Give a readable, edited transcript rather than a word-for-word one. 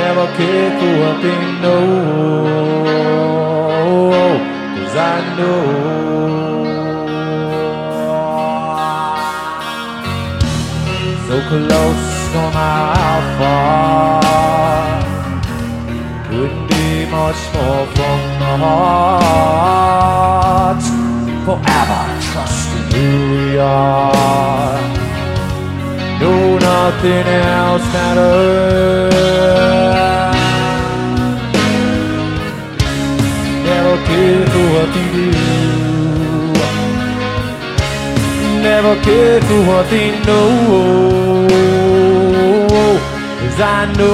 never cared for what they know, 'cause I know so close, no matter how far, couldn't be much more from the heart. Forever trusting who we are, no, nothing else matters. Never cared for what they do, never cared for what they know, 'cause I know